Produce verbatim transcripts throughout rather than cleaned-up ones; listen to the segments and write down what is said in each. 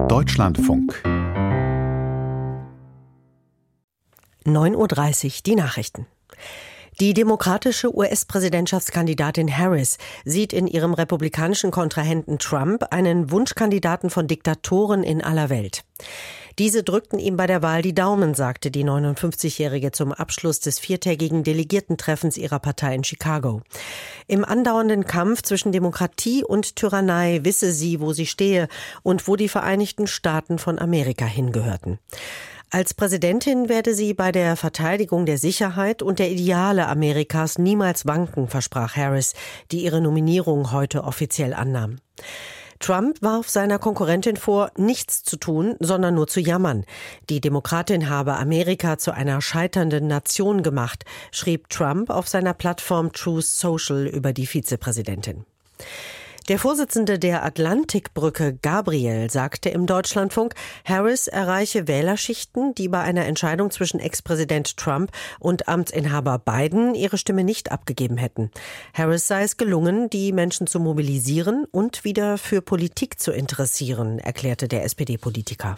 Deutschlandfunk. neun Uhr dreißig, die Nachrichten. Die demokratische U S-Präsidentschaftskandidatin Harris sieht in ihrem republikanischen Kontrahenten Trump einen Wunschkandidaten von Diktatoren in aller Welt. Diese drückten ihm bei der Wahl die Daumen, sagte die neunundfünfzigjährige zum Abschluss des viertägigen Delegiertentreffens ihrer Partei in Chicago. Im andauernden Kampf zwischen Demokratie und Tyrannei wisse sie, wo sie stehe und wo die Vereinigten Staaten von Amerika hingehörten. Als Präsidentin werde sie bei der Verteidigung der Sicherheit und der Ideale Amerikas niemals wanken, versprach Harris, die ihre Nominierung heute offiziell annahm. Trump warf seiner Konkurrentin vor, nichts zu tun, sondern nur zu jammern. Die Demokratin habe Amerika zu einer scheiternden Nation gemacht, schrieb Trump auf seiner Plattform Truth Social über die Vizepräsidentin. Der Vorsitzende der Atlantikbrücke, Gabriel, sagte im Deutschlandfunk, Harris erreiche Wählerschichten, die bei einer Entscheidung zwischen Ex-Präsident Trump und Amtsinhaber Biden ihre Stimme nicht abgegeben hätten. Harris sei es gelungen, die Menschen zu mobilisieren und wieder für Politik zu interessieren, erklärte der S P D-Politiker.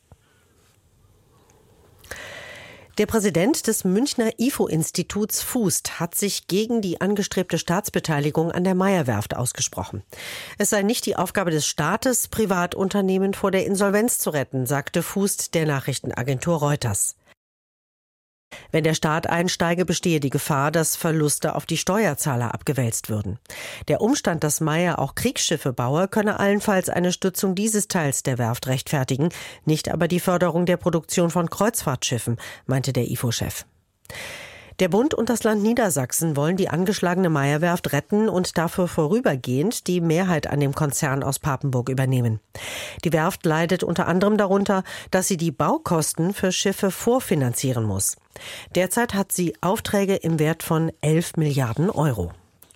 Der Präsident des Münchner I F O-Instituts Fußt hat sich gegen die angestrebte Staatsbeteiligung an der Meyer-Werft ausgesprochen. Es sei nicht die Aufgabe des Staates, Privatunternehmen vor der Insolvenz zu retten, sagte Fußt der Nachrichtenagentur Reuters. Wenn der Staat einsteige, bestehe die Gefahr, dass Verluste auf die Steuerzahler abgewälzt würden. Der Umstand, dass Meyer auch Kriegsschiffe baue, könne allenfalls eine Stützung dieses Teils der Werft rechtfertigen, nicht aber die Förderung der Produktion von Kreuzfahrtschiffen, meinte der I F O-Chef. Der Bund und das Land Niedersachsen wollen die angeschlagene Meyer-Werft retten und dafür vorübergehend die Mehrheit an dem Konzern aus Papenburg übernehmen. Die Werft leidet unter anderem darunter, dass sie die Baukosten für Schiffe vorfinanzieren muss. Derzeit hat sie Aufträge im Wert von elf Milliarden Euro.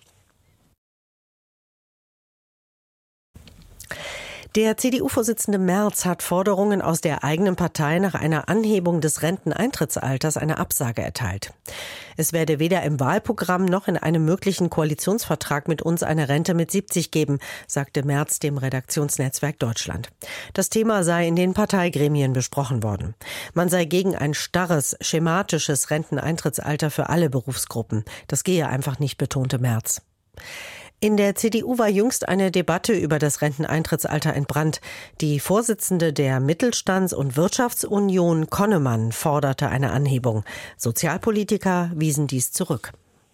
Der C D U-Vorsitzende Merz hat Forderungen aus der eigenen Partei nach einer Anhebung des Renteneintrittsalters eine Absage erteilt. Es werde weder im Wahlprogramm noch in einem möglichen Koalitionsvertrag mit uns eine Rente mit siebzig geben, sagte Merz dem Redaktionsnetzwerk Deutschland. Das Thema sei in den Parteigremien besprochen worden. Man sei gegen ein starres, schematisches Renteneintrittsalter für alle Berufsgruppen. Das gehe einfach nicht, betonte Merz. In der C D U war jüngst eine Debatte über das Renteneintrittsalter entbrannt. Die Vorsitzende der Mittelstands- und Wirtschaftsunion, Konnemann, forderte eine Anhebung. Sozialpolitiker wiesen dies zurück.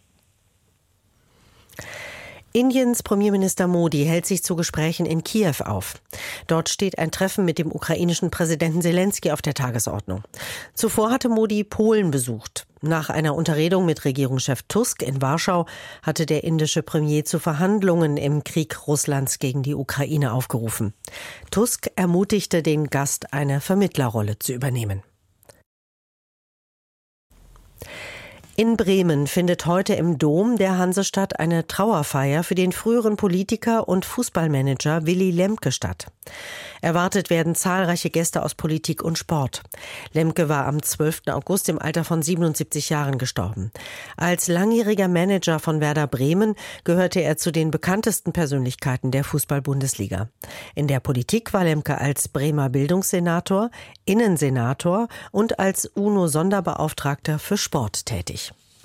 Indiens Premierminister Modi hält sich zu Gesprächen in Kiew auf. Dort steht ein Treffen mit dem ukrainischen Präsidenten Selenskyj auf der Tagesordnung. Zuvor hatte Modi Polen besucht. Nach einer Unterredung mit Regierungschef Tusk in Warschau hatte der indische Premier zu Verhandlungen im Krieg Russlands gegen die Ukraine aufgerufen. Tusk ermutigte den Gast, eine Vermittlerrolle zu übernehmen. In Bremen findet heute im Dom der Hansestadt eine Trauerfeier für den früheren Politiker und Fußballmanager Willy Lemke statt. Erwartet werden zahlreiche Gäste aus Politik und Sport. Lemke war am zwölften August im Alter von siebenundsiebzig Jahren gestorben. Als langjähriger Manager von Werder Bremen gehörte er zu den bekanntesten Persönlichkeiten der Fußball-Bundesliga. In der Politik war Lemke als Bremer Bildungssenator, Innensenator und als UNO-Sonderbeauftragter für Sport tätig.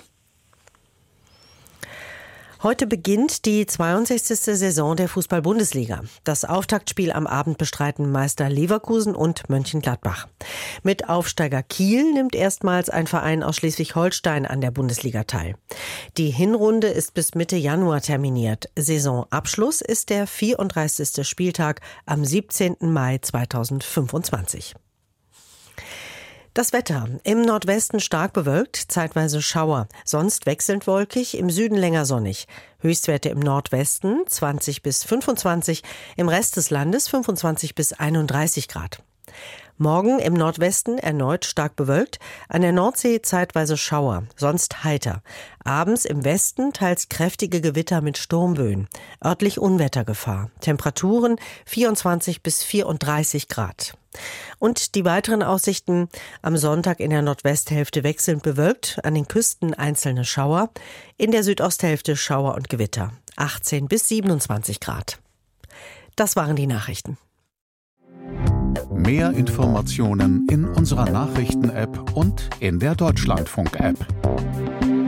Heute beginnt die zweiundsechzigste Saison der Fußball-Bundesliga. Das Auftaktspiel am Abend bestreiten Meister Leverkusen und Mönchengladbach. Mit Aufsteiger Kiel nimmt erstmals ein Verein aus Schleswig-Holstein an der Bundesliga teil. Die Hinrunde ist bis Mitte Januar terminiert. Saisonabschluss ist der vierunddreißigste Spieltag am siebzehnten Mai zweitausendfünfundzwanzig. Das Wetter. Im Nordwesten stark bewölkt, zeitweise Schauer. Sonst wechselnd wolkig, im Süden länger sonnig. Höchstwerte im Nordwesten zwanzig bis fünfundzwanzig, im Rest des Landes fünfundzwanzig bis einunddreißig Grad. Morgen im Nordwesten erneut stark bewölkt, an der Nordsee zeitweise Schauer, sonst heiter. Abends im Westen teils kräftige Gewitter mit Sturmböen. Örtlich Unwettergefahr. Temperaturen vierundzwanzig bis vierunddreißig Grad. Und die weiteren Aussichten: am Sonntag in der Nordwesthälfte wechselnd bewölkt, an den Küsten einzelne Schauer, in der Südosthälfte Schauer und Gewitter. achtzehn bis siebenundzwanzig Grad. Das waren die Nachrichten. Mehr Informationen in unserer Nachrichten-App und in der Deutschlandfunk-App.